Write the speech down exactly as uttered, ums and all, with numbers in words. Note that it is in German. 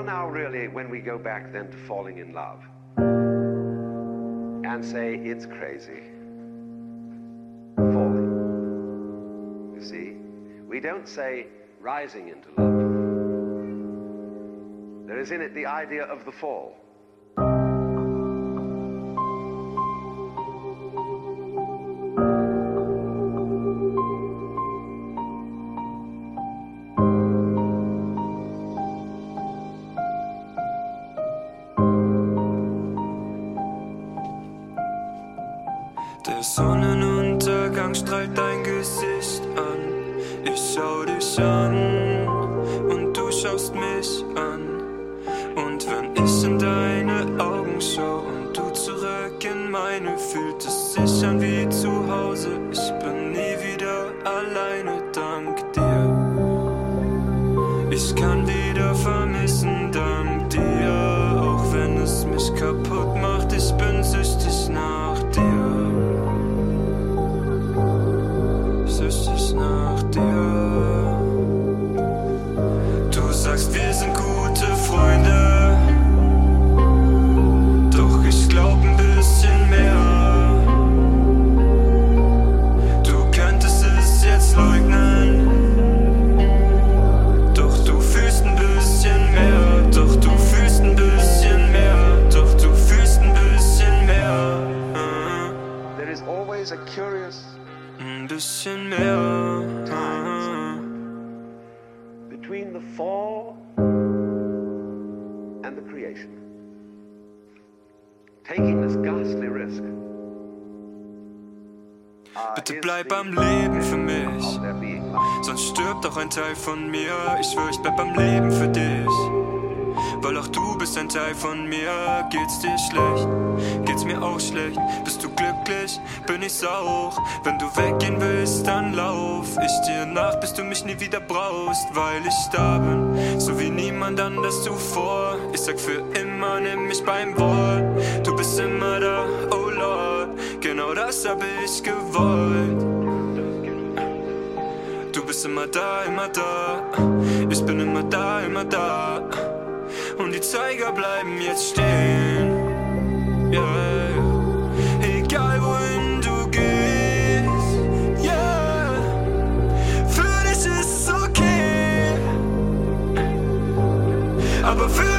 Well, now really, when we go back then to falling in love and say it's crazy, falling, you see, we don't say rising into love. There is in it the idea of the fall. Der Sonnenuntergang strahlt dein Gesicht an. Ich schau dich an und du schaust mich an. Und wenn ich in deine Augen schau und du zurück in meine, fühlt es sich an wie zu Hause. Ich bin nie wieder alleine, dank dir. Ich kann wieder vermissen, dank dir. Auch wenn es mich kaputt macht, ich bin süchtig nach dir. Süchtig nach dir. Du sagst, wir sind gute Freunde, doch ich glaub ein bisschen mehr. Du könntest es jetzt leugnen, doch du fühlst ein bisschen mehr. Doch du fühlst ein bisschen mehr. Doch du fühlst ein bisschen mehr. There is always a curious Ein bisschen mehr. between the fall and the creation. Taking this ghastly risk. uh, Bitte is bleib the am Leben für mich, of there being life. sonst stirbt auch ein Teil von mir. Ich schwör, ich bleib am Leben für dich, weil auch du bist ein Teil von mir. Geht's dir schlecht? Geht's mir auch schlecht? Bist du glücklich? Bin ich's auch. Wenn du weggehen willst, dann lauf ich dir nach, bis du mich nie wieder brauchst, weil ich da bin, so wie niemand anders zuvor. Ich sag für immer, nimm mich beim Wort. Du bist immer da, oh Lord, genau das hab ich gewollt. Du bist immer da, immer da. Ich bin immer da, immer da. Und die Zeiger bleiben jetzt stehen. Yeah. Egal wohin du gehst. Yeah. Für dich ist es okay. Aber für